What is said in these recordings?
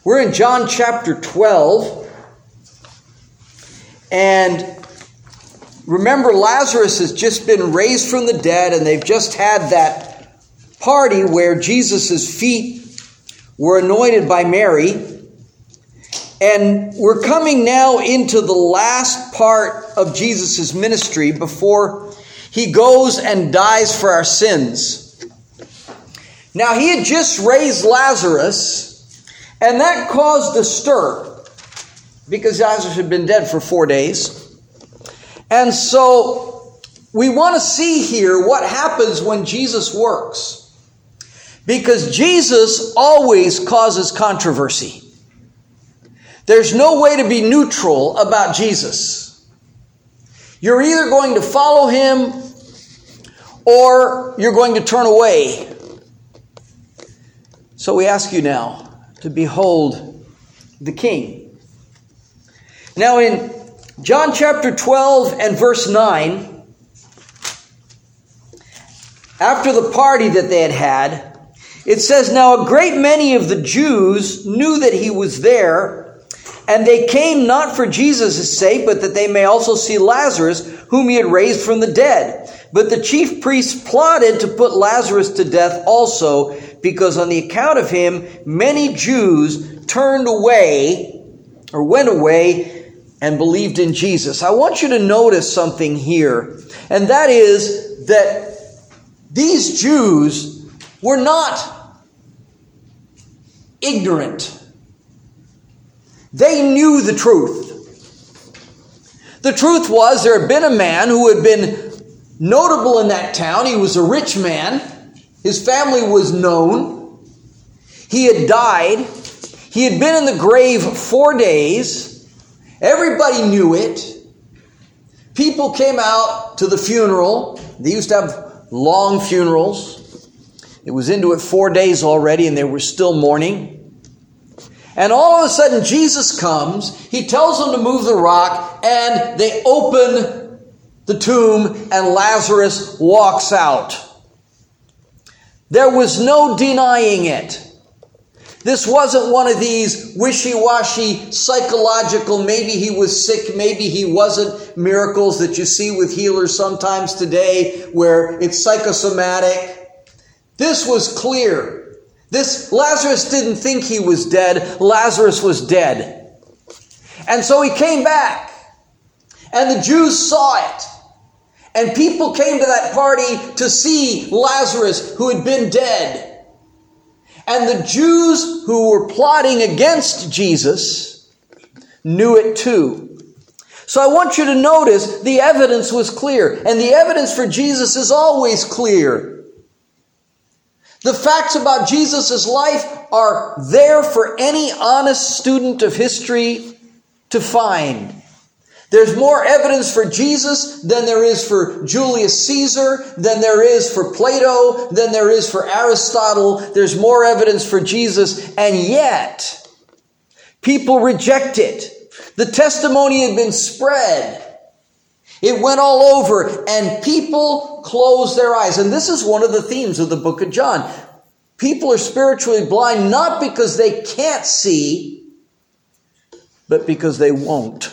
We're in John chapter 12. And remember, Lazarus has just been raised from the dead, and they've just had that party where Jesus' feet were anointed by Mary. And we're coming now into the last part of Jesus' ministry before he goes and dies for our sins. Now, he had just raised Lazarus, and that caused a stir, because Lazarus had been dead for 4 days. And so we want to see here what happens when Jesus works, because Jesus always causes controversy. There's no way to be neutral about Jesus. You're either going to follow him or you're going to turn away. So we ask you now to behold the King. Now in John chapter 12 and verse 9, after the party that they had had, it says, "Now a great many of the Jews knew that he was there, and they came not for Jesus' sake, but that they may also see Lazarus, whom he had raised from the dead. But the chief priests plotted to put Lazarus to death also, because on the account of him, many Jews turned away, or went away, and believed in Jesus." I want you to notice something here, and that is that these Jews were not ignorant. They knew the truth. The truth was, there had been a man who had been notable in that town. He was a rich man. His family was known. He had died. He had been in the grave 4 days. Everybody knew it. People came out to the funeral. They used to have long funerals. It was into it 4 days already, and they were still mourning. And all of a sudden, Jesus comes. He tells them to move the rock, and they open the tomb, and Lazarus walks out. There was no denying it. This wasn't one of these wishy-washy psychological, maybe he was sick, maybe he wasn't, miracles that you see with healers sometimes today, where it's psychosomatic. This was clear. This Lazarus didn't think he was dead. Lazarus was dead. And so he came back. And the Jews saw it. And people came to that party to see Lazarus, who had been dead. And the Jews who were plotting against Jesus knew it too. So I want you to notice the evidence was clear. And the evidence for Jesus is always clear. The facts about Jesus' life are there for any honest student of history to find. There's more evidence for Jesus than there is for Julius Caesar, than there is for Plato, than there is for Aristotle. There's more evidence for Jesus, and yet people reject it. The testimony had been spread. It went all over, and people closed their eyes. And this is one of the themes of the book of John. People are spiritually blind not because they can't see, but because they won't.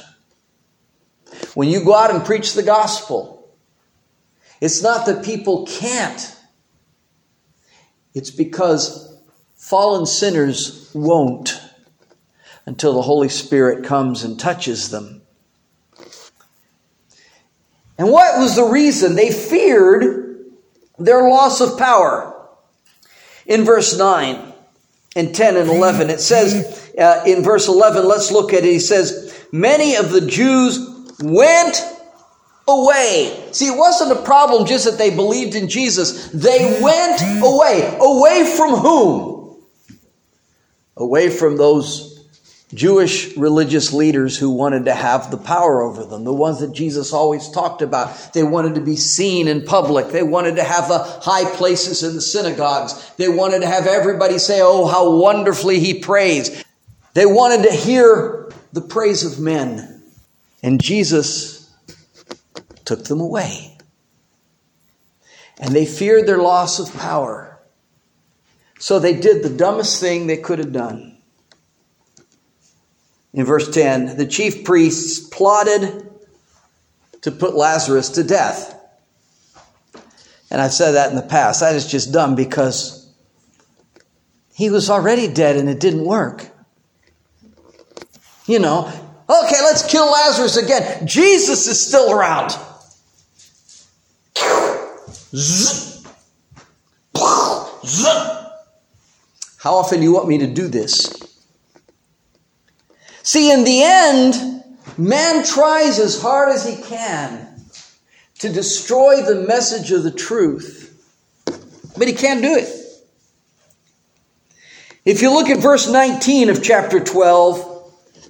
When you go out and preach the gospel, it's not that people can't. It's because fallen sinners won't until the Holy Spirit comes and touches them. And what was the reason? They feared their loss of power. In verse 9 and 10 and 11, it says, in verse 11, let's look at it. He says, "Many of the Jews went away." See, it wasn't a problem just that they believed in Jesus. They went away. Away from whom? Away from those Jewish religious leaders who wanted to have the power over them, the ones that Jesus always talked about. They wanted to be seen in public. They wanted to have the high places in the synagogues. They wanted to have everybody say, "Oh, how wonderfully he prays." They wanted to hear the praise of men. And Jesus took them away. And they feared their loss of power. So they did the dumbest thing they could have done. In verse 10, the chief priests plotted to put Lazarus to death. And I've said that in the past. That is just dumb because he was already dead and it didn't work. You know, okay, let's kill Lazarus again. Jesus is still around. How often do you want me to do this? See, in the end, man tries as hard as he can to destroy the message of the truth, but he can't do it. If you look at verse 19 of chapter 12,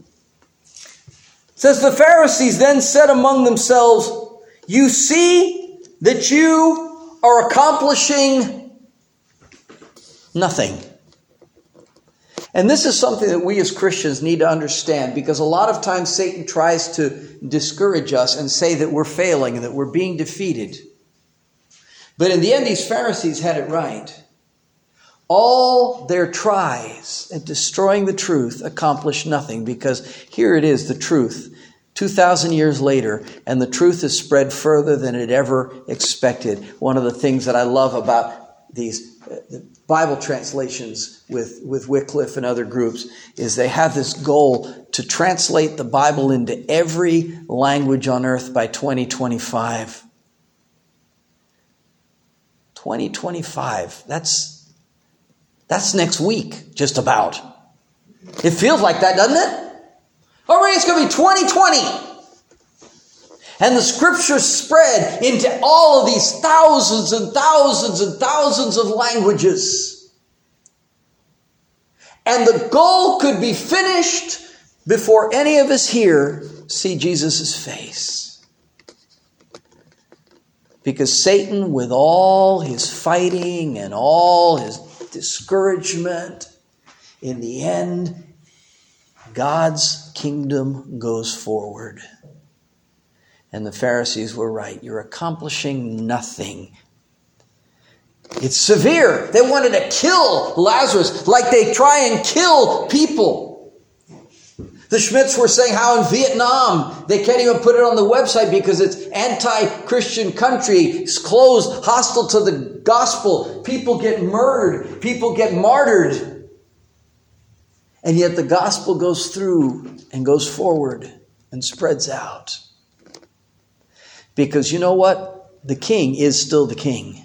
it says, the Pharisees then said among themselves, you see that you are accomplishing nothing. And this is something that we as Christians need to understand, because a lot of times Satan tries to discourage us and say that we're failing and that we're being defeated. But in the end, these Pharisees had it right. All their tries at destroying the truth accomplished nothing, because here it is, the truth, 2,000 years later, and the truth is spread further than it ever expected. One of the things that I love about these Bible translations with Wycliffe and other groups is they have this goal to translate the Bible into every language on earth by 2025. 2025. That's next week, just about. It feels like that, doesn't it? All right, it's going to be 2020. And the scriptures spread into all of these thousands and thousands and thousands of languages. And the goal could be finished before any of us here see Jesus' face. Because Satan, with all his fighting and all his discouragement, in the end, God's kingdom goes forward. And the Pharisees were right. You're accomplishing nothing. It's severe. They wanted to kill Lazarus like they try and kill people. The Schmitz were saying how in Vietnam they can't even put it on the website because it's anti-Christian country. It's closed, hostile to the gospel. People get murdered. People get martyred. And yet the gospel goes through and goes forward and spreads out. Because you know what? The king is still the king.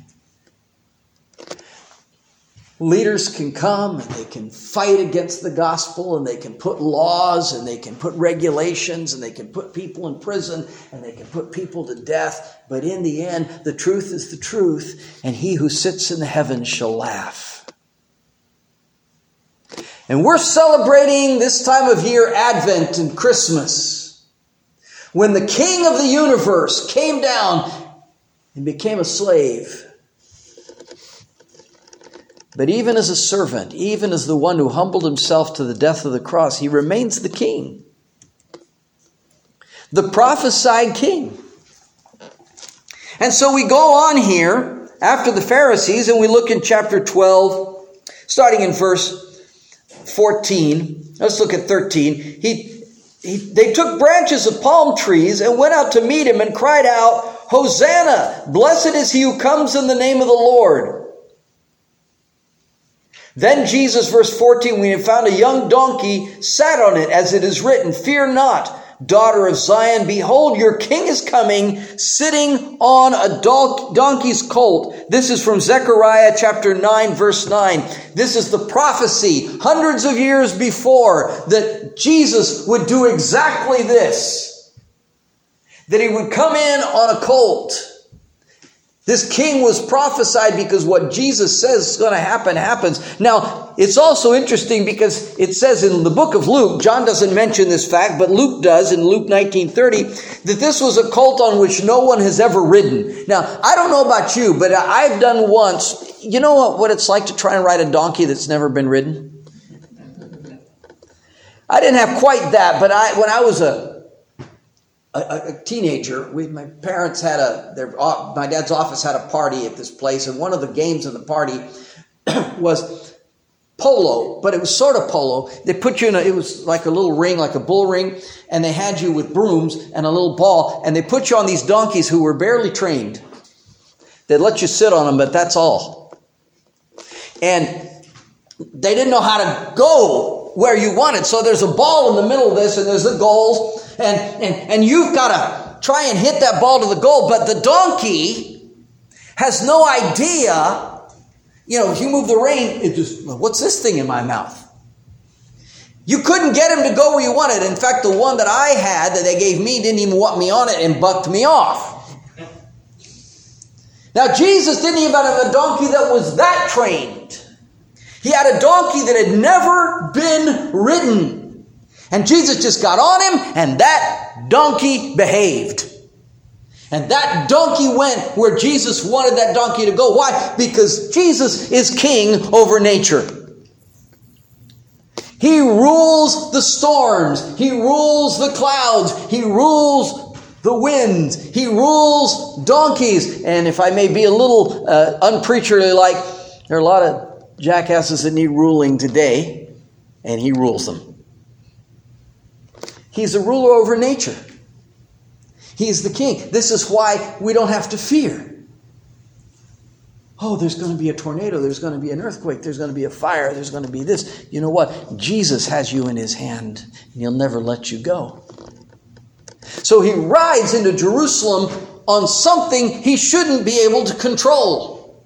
Leaders can come and they can fight against the gospel, and they can put laws and they can put regulations and they can put people in prison and they can put people to death. But in the end, the truth is the truth, and he who sits in the heavens shall laugh. And we're celebrating this time of year Advent and Christmas, when the King of the universe came down and became a slave. But even as a servant, even as the one who humbled himself to the death of the cross, he remains the king. The prophesied king. And so we go on here after the Pharisees, and we look in chapter 12, starting in verse 14. Let's look at 13. They took branches of palm trees and went out to meet him and cried out, Hosanna! Blessed is he who comes in the name of the Lord. Then Jesus, verse 14, when he found a young donkey, sat on it, as it is written, Fear not, daughter of Zion. Behold, your king is coming, sitting on a donkey's colt. This is from Zechariah chapter 9, verse 9. This is the prophecy hundreds of years before that Jesus would do exactly this. That he would come in on a colt. This king was prophesied because what Jesus says is going to happen happens. Now, it's also interesting because it says in the book of Luke, John doesn't mention this fact, but Luke does in Luke 19:30, that this was a colt on which no one has ever ridden. Now, I don't know about you, but I've done once. You know what it's like to try and ride a donkey that's never been ridden? I didn't have quite that, but when I was a teenager, my parents had my dad's office had a party at this place, and one of the games of the party was polo, but it was sort of polo. They put you in it was like a little ring, like a bull ring, and they had you with brooms and a little ball, and they put you on these donkeys who were barely trained. They'd let you sit on them, but that's all. And they didn't know how to go where you wanted. So there's a ball in the middle of this, and there's the goals, and you've got to try and hit that ball to the goal, but the donkey has no idea. If you move the rein, it just, what's this thing in my mouth? You couldn't get him to go where you wanted. In fact, the one that I had that they gave me didn't even want me on it and bucked me off. Now, Jesus didn't even have a donkey that was that trained. He had a donkey that had never been ridden. And Jesus just got on him, and that donkey behaved. And that donkey went where Jesus wanted that donkey to go. Why? Because Jesus is king over nature. He rules the storms. He rules the clouds. He rules the winds. He rules donkeys. And if I may be a little unpreacherly like, there are a lot of jackasses that need ruling today, and he rules them. He's the ruler over nature. He's the king. This is why we don't have to fear. Oh, there's going to be a tornado. There's going to be an earthquake. There's going to be a fire. There's going to be this. You know what? Jesus has you in his hand, and he'll never let you go. So he rides into Jerusalem on something he shouldn't be able to control.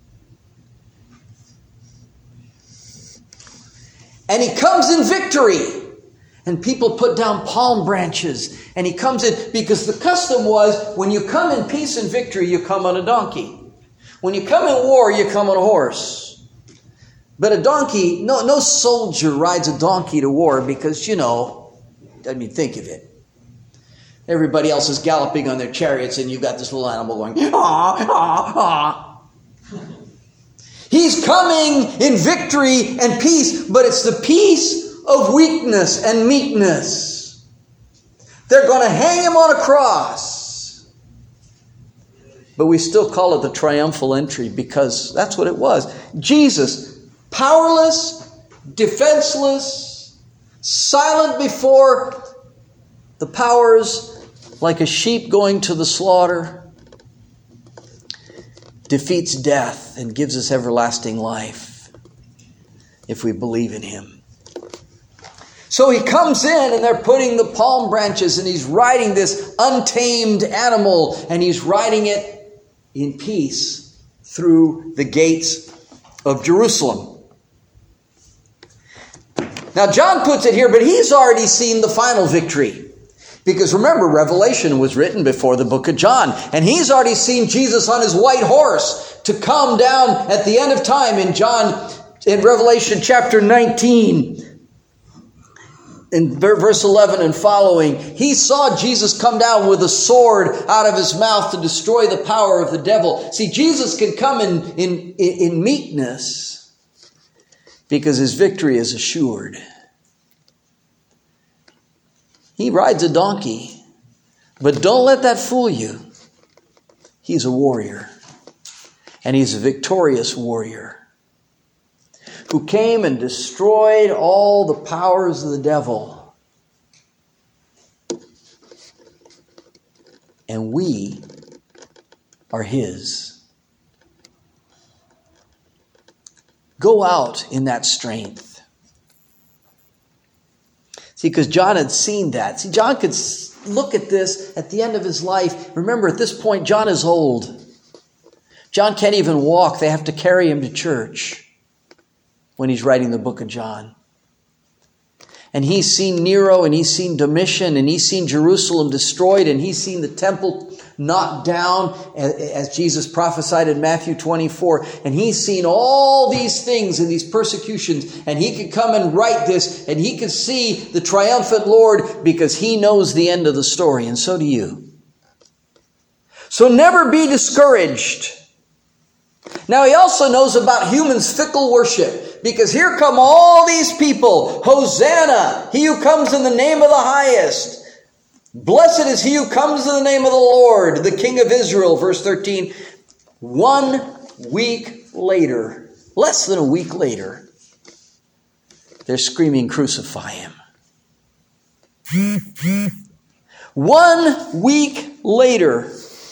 And he comes in victory. And people put down palm branches. And he comes in, because the custom was, when you come in peace and victory, you come on a donkey. When you come in war, you come on a horse. But a donkey, no soldier rides a donkey to war because, think of it. Everybody else is galloping on their chariots and you've got this little animal going, ah, ah, ah. He's coming in victory and peace, but it's the peace of weakness and meekness. They're going to hang him on a cross. But we still call it the triumphal entry because that's what it was. Jesus, powerless, defenseless, silent before the powers, like a sheep going to the slaughter, defeats death and gives us everlasting life if we believe in him. So he comes in and they're putting the palm branches and he's riding this untamed animal and he's riding it in peace through the gates of Jerusalem. Now John puts it here, but he's already seen the final victory. Because remember, Revelation was written before the book of John. And he's already seen Jesus on his white horse to come down at the end of time in Revelation chapter 19. In verse 11 and following, he saw Jesus come down with a sword out of his mouth to destroy the power of the devil. See, Jesus can come in meekness because his victory is assured. He rides a donkey, but don't let that fool you. He's a warrior, and he's a victorious warrior who came and destroyed all the powers of the devil. And we are his. Go out in that strength. See, because John had seen that. See, John could look at this at the end of his life. Remember, at this point, John is old. John can't even walk. They have to carry him to church when he's writing the book of John. And he's seen Nero, and he's seen Domitian, and he's seen Jerusalem destroyed, and he's seen the temple knocked down as Jesus prophesied in Matthew 24. And he's seen all these things and these persecutions, and he could come and write this, and he could see the triumphant Lord because he knows the end of the story, and so do you. So never be discouraged. Now he also knows about humans' fickle worship, because here come all these people. Hosanna, he who comes in the name of the highest. Blessed is he who comes in the name of the Lord, the King of Israel. Verse 13. 1 week later, less than a week later, They're screaming, "Crucify him." 1 week later,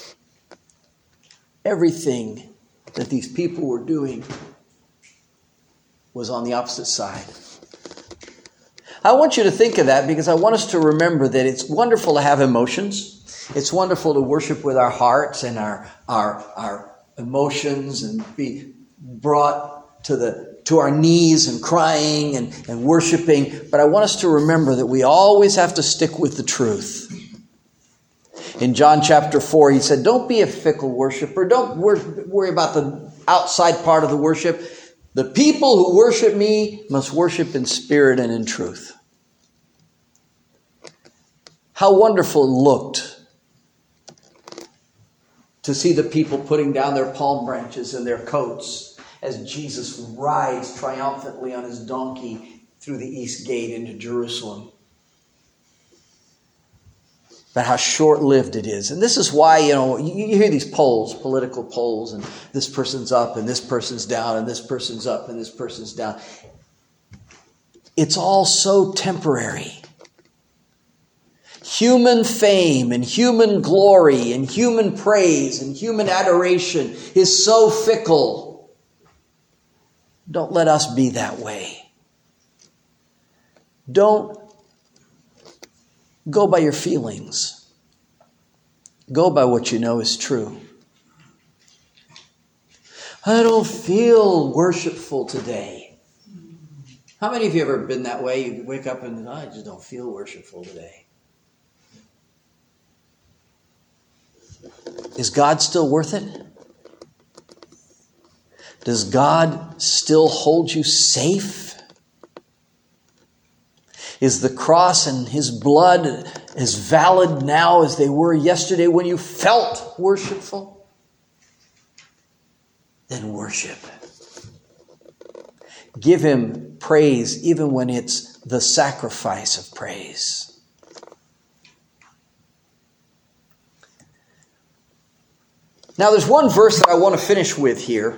everything that these people were doing was on the opposite side. I want you to think of that because I want us to remember that it's wonderful to have emotions. It's wonderful to worship with our hearts and our emotions and be brought to our knees and crying and worshiping. But I want us to remember that we always have to stick with the truth. In John chapter 4, he said, don't be a fickle worshiper. Don't worry about the outside part of the worship. The people who worship me must worship in spirit and in truth. How wonderful it looked to see the people putting down their palm branches and their coats as Jesus rides triumphantly on his donkey through the east gate into Jerusalem. But how short-lived it is. And this is why, you hear these polls, political polls, and this person's up and this person's down and this person's up and this person's down. It's all so temporary. Human fame and human glory and human praise and human adoration is so fickle. Don't let us be that way. Don't go by your feelings. Go by what you know is true. I don't feel worshipful today. How many of you have ever been that way? You wake up and I just don't feel worshipful today. Is God still worth it? Does God still hold you safe? Is the cross and his blood as valid now as they were yesterday when you felt worshipful? Then worship. Give him praise even when it's the sacrifice of praise. Now there's one verse that I want to finish with here.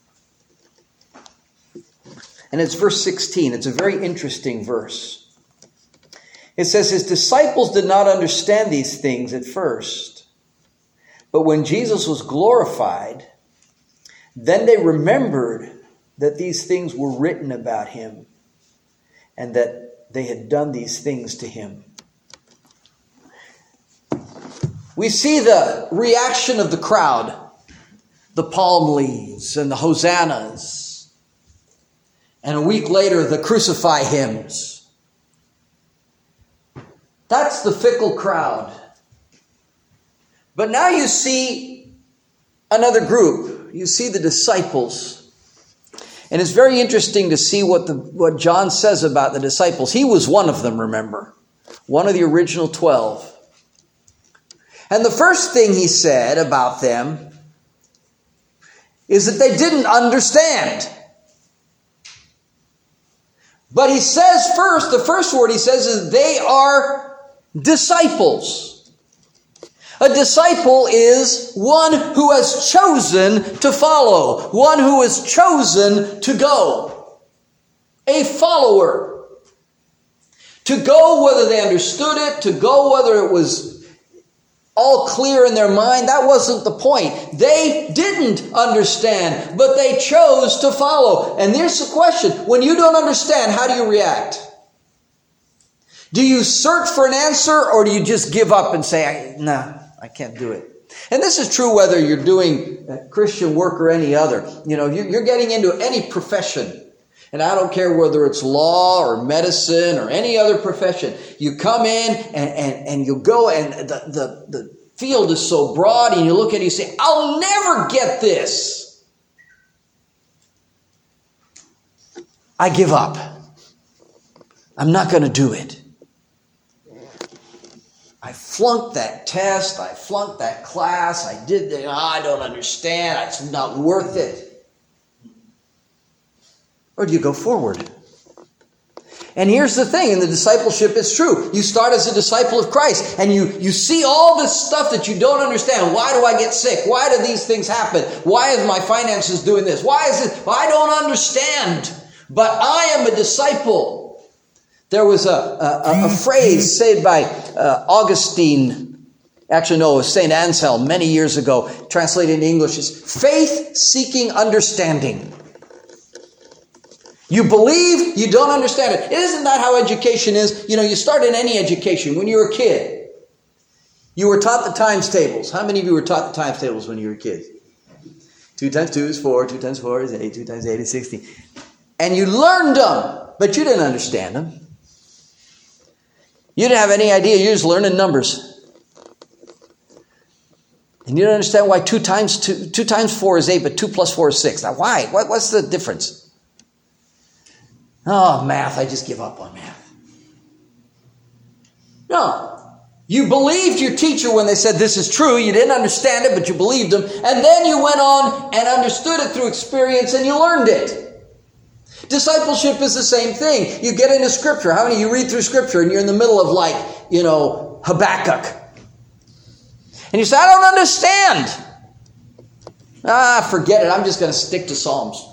And it's verse 16. It's a very interesting verse. It says, his disciples did not understand these things at first. But when Jesus was glorified, then they remembered that these things were written about him and that they had done these things to him. We see the reaction of the crowd, the palm leaves and the hosannas. And a week later, the crucify hymns. That's the fickle crowd. But now you see another group. You see the disciples. And it's very interesting to see what John says about the disciples. He was one of them, remember. One of the original 12. And the first thing he said about them is that they didn't understand. But he says first, the first word he says is they are disciples. A disciple is one who has chosen to follow, one who has chosen to go. A follower. To go whether they understood it, to go whether it was all clear in their mind, that wasn't the point. They didn't understand, but they chose to follow. And here's the question. When you don't understand, how do you react? Do you search for an answer or do you just give up and say, nah, I can't do it? And this is true whether you're doing Christian work or any other. You're getting into any profession. And I don't care whether it's law or medicine or any other profession. You come in and you go and the field is so broad and you look at it and you say, I'll never get this. I give up. I'm not going to do it. I flunked that test. I flunked that class. I did that. I don't understand. It's not worth it. Or do you go forward? And here's the thing, and the discipleship is true. You start as a disciple of Christ, and you see all this stuff that you don't understand. Why do I get sick? Why do these things happen? Why is my finances doing this? Why is it? Well, I don't understand. But I am a disciple. There was a phrase said by Augustine. Actually, no, it was St. Anselm many years ago. Translated into English is faith-seeking understanding. You believe, you don't understand it. Isn't that how education is? You know, you start in any education. When you were a kid, you were taught the times tables. How many of you were taught the times tables when you were kids? 2 times 2 is 4, 2 times 4 is 8, 2 times 8 is 16. And you learned them, but you didn't understand them. You didn't have any idea. You were just learning numbers. And you don't understand why 2 times 4 is 8, but 2 plus 4 is 6. Now, why? What's the difference? Oh, math. I just give up on math. No. You believed your teacher when they said this is true. You didn't understand it, but you believed them. And then you went on and understood it through experience and you learned it. Discipleship is the same thing. You get into Scripture. How many of you read through Scripture and you're in the middle of Habakkuk? And you say, I don't understand. Forget it. I'm just going to stick to Psalms.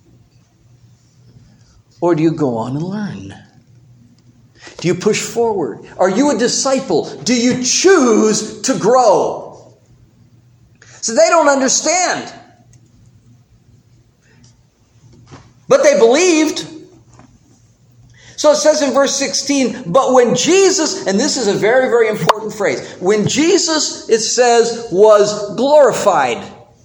Or do you go on and learn? Do you push forward? Are you a disciple? Do you choose to grow? So they don't understand. But they believed. So it says in verse 16, but when Jesus, and this is a very, very important phrase, when Jesus, it says, was glorified.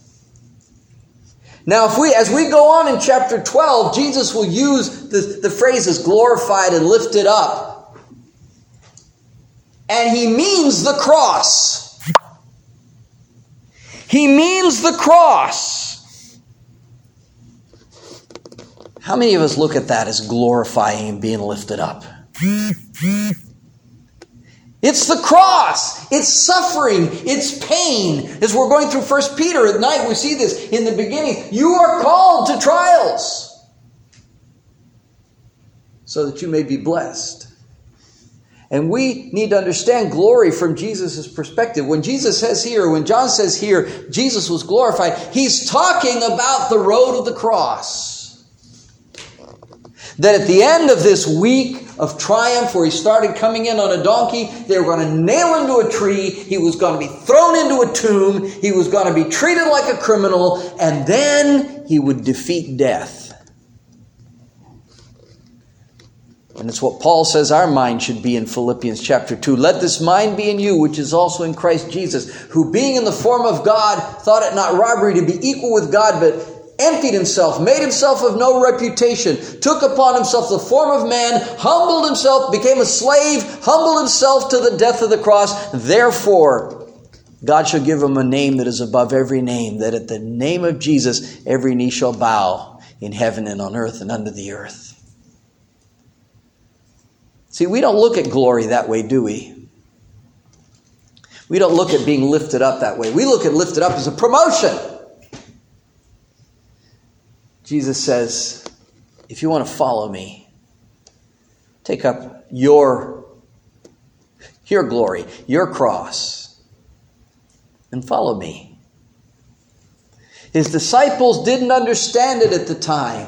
Now, as we go on in chapter 12, Jesus will use the phrases glorified and lifted up. And he means the cross. He means the cross. How many of us look at that as glorifying and being lifted up? It's the cross. It's suffering. It's pain. As we're going through 1 Peter at night, we see this in the beginning. You are called to trials so that you may be blessed. And we need to understand glory from Jesus' perspective. When Jesus says here, when John says here, Jesus was glorified, he's talking about the road of the cross. That at the end of this week of triumph where he started coming in on a donkey, they were going to nail him to a tree, he was going to be thrown into a tomb, he was going to be treated like a criminal, and then he would defeat death. And it's what Paul says our mind should be in Philippians chapter 2. Let this mind be in you, which is also in Christ Jesus, who being in the form of God, thought it not robbery to be equal with God, but emptied himself, made himself of no reputation, took upon himself the form of man, humbled himself, became a slave, humbled himself to the death of the cross. Therefore, God shall give him a name that is above every name, that at the name of Jesus every knee shall bow in heaven and on earth and under the earth. See, we don't look at glory that way, do we? We don't look at being lifted up that way. We look at lifted up as a promotion. Jesus says, if you want to follow me, take up your glory, your cross, and follow me. His disciples didn't understand it at the time.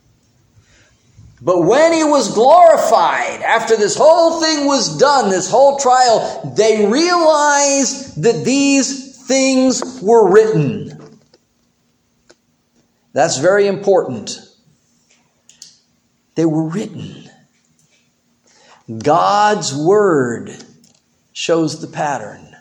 But when he was glorified, after this whole thing was done, this whole trial, they realized that these things were written. That's very important. They were written. God's word shows the pattern.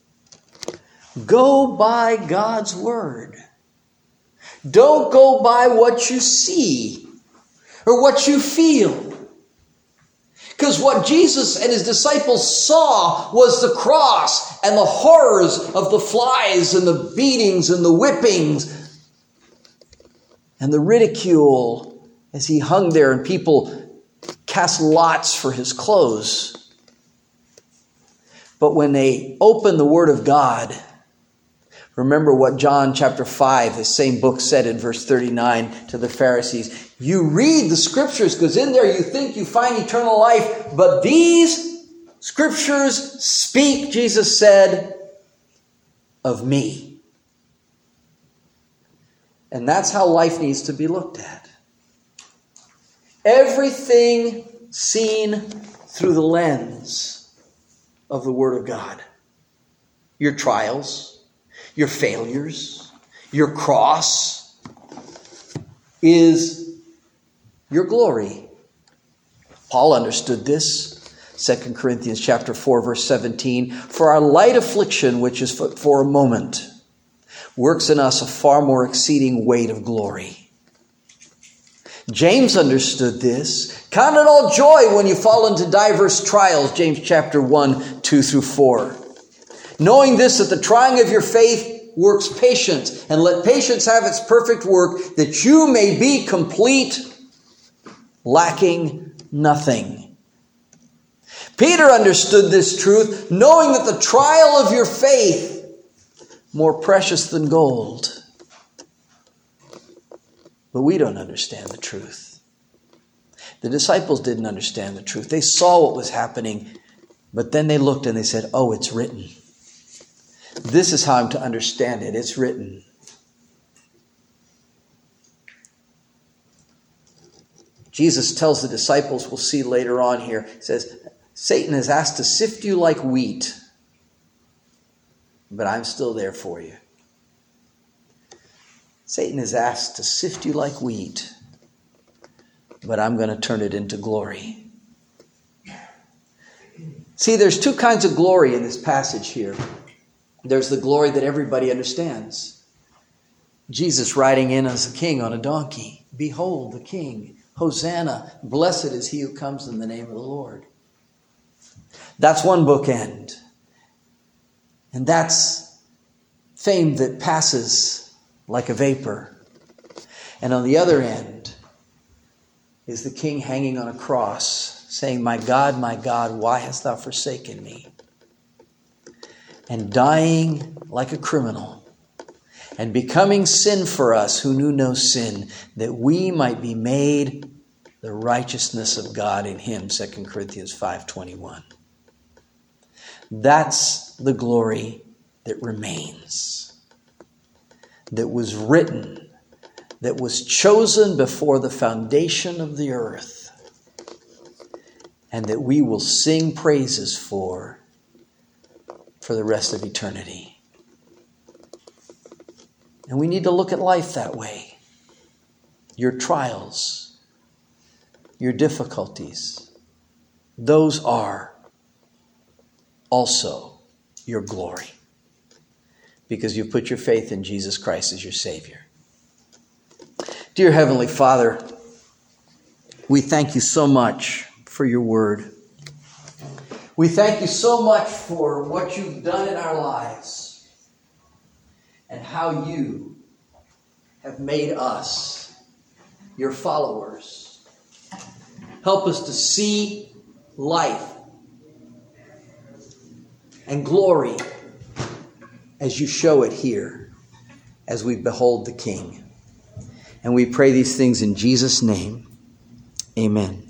Go by God's word. Don't go by what you see or what you feel. Because what Jesus and his disciples saw was the cross and the horrors of the flies and the beatings and the whippings and the ridicule as he hung there and people cast lots for his clothes. But when they opened the Word of God, remember what John chapter 5, the same book, said in verse 39 to the Pharisees. You read the Scriptures because in there you think you find eternal life, but these Scriptures speak, Jesus said, of me. And that's how life needs to be looked at. Everything seen through the lens of the Word of God. Your trials, your failures, your cross is your glory. Paul understood this. 2 Corinthians chapter 4, verse 17. For our light affliction, which is for a moment, works in us a far more exceeding weight of glory. James understood this. Count it all joy when you fall into diverse trials. James chapter 1, 2 through 4. Knowing this, that the trying of your faith works patience. And let patience have its perfect work, that you may be complete, lacking nothing. Peter understood this truth, knowing that the trial of your faith more precious than gold. But we don't understand the truth. The disciples didn't understand the truth. They saw what was happening, but then they looked and they said, oh, it's written. This is how I'm to understand it. It's written. Jesus tells the disciples, we'll see later on here, he says, Satan has asked to sift you like wheat, but I'm still there for you. Satan has asked to sift you like wheat, but I'm going to turn it into glory. See, there's two kinds of glory in this passage here. There's the glory that everybody understands. Jesus riding in as a king on a donkey. Behold the king. Hosanna. Blessed is he who comes in the name of the Lord. That's one bookend. And that's fame that passes like a vapor. And on the other end is the king hanging on a cross saying, my God, why hast thou forsaken me? And dying like a criminal and becoming sin for us who knew no sin, that we might be made the righteousness of God in him, 2 Corinthians 5:21. That's the glory that remains, that was written, that was chosen before the foundation of the earth, and that we will sing praises for the rest of eternity. And we need to look at life that way. Your trials, your difficulties, those are also your glory, because you've put your faith in Jesus Christ as your Savior. Dear Heavenly Father, we thank you so much for your word. We thank you so much for what you've done in our lives and how you have made us your followers. Help us to see life and glory as you show it here as we behold the King. And we pray these things in Jesus' name. Amen.